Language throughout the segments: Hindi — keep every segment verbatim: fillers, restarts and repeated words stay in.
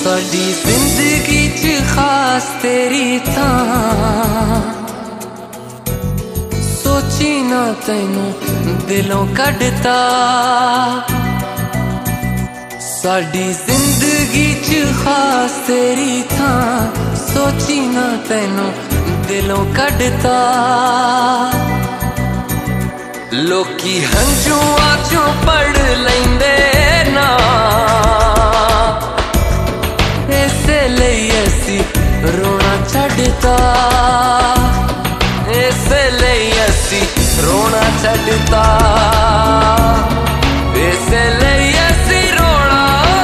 साडी जिंदगी च खास तेरी थां सोची ना तैनू दिलों कढ़ता। साडी जिंदगी च खास तेरी थां सोची ना तैनू दिलों कढ़ता। लोकी हंझुआं चों पढ़ लैंदे ना इसे लई असी रोना छड्डता। इसे लई असी रोना छड्डता। इसे लई असी रोना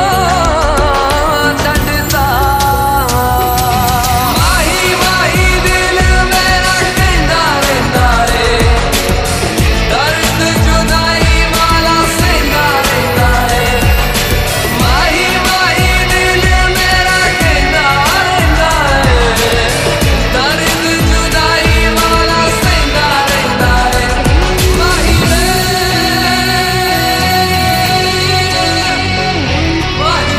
छड्डता। माही माही दिल मेरा कहंदा रहिंदा रे दर्द जुदाई वाला सहंदा रहिंदा रे। माही माही दिल मेरा कहंदा रहिंदा रे दर्द जुदाई वाला सहंदा रहिंदा रे। माही वे माही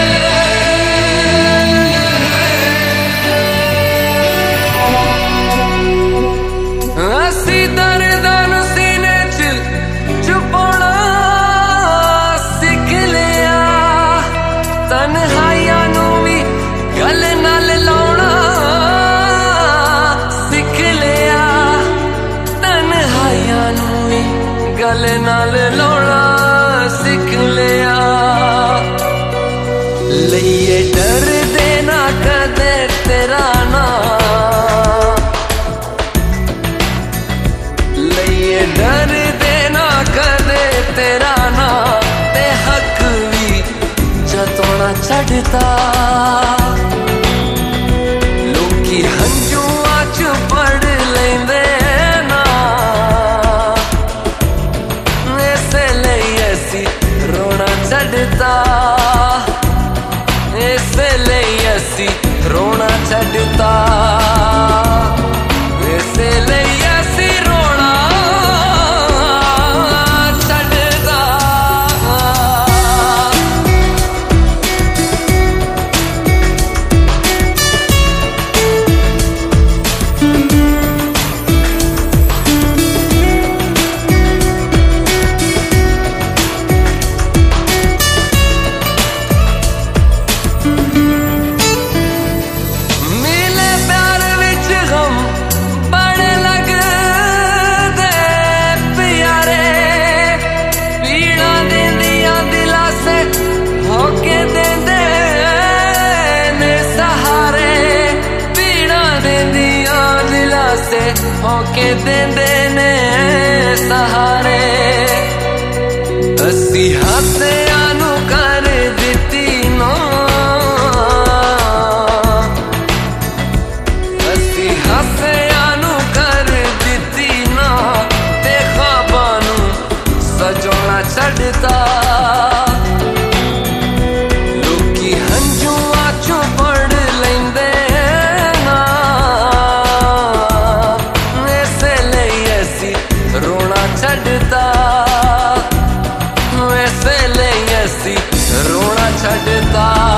वे असी दर्दां नूं सीने च छुपाउणा सिख लिया। तन्हाइयां नूं भी गल नाल लाउणा सिख लिया। तन्हाइयां नूं भी गल नाल लाउणा सिख लिया। लइए डर देना कदे तेरा ना लइए डर देना कदे तेरा ना ते हक भी जतोना छड्डता। लोकी हंझुआं च पढ़ लैंदे ना इसे लई असी रोना छड्डता। इसे लई असी रोना छड्डता। इसे लई असी रोना छड्डता। मिले प्यार विच गम बड़े लगदे प्यारे। पीड़ा देंदियां दिला से होके देंदे ने सहारे। पीड़ा देंदियां दिला से होके देंदे ने सहारे। असी हासियां नूं कर दित्ती नो असी हासियां नूं कर दित्ती ना ते ख्वाबां नूं सजोना छड्डता। लोकी हंझुआं चों पढ़ लैंदे ना इसे लई असी रोना छड्डता। इसे लई असी रोना छड्डता।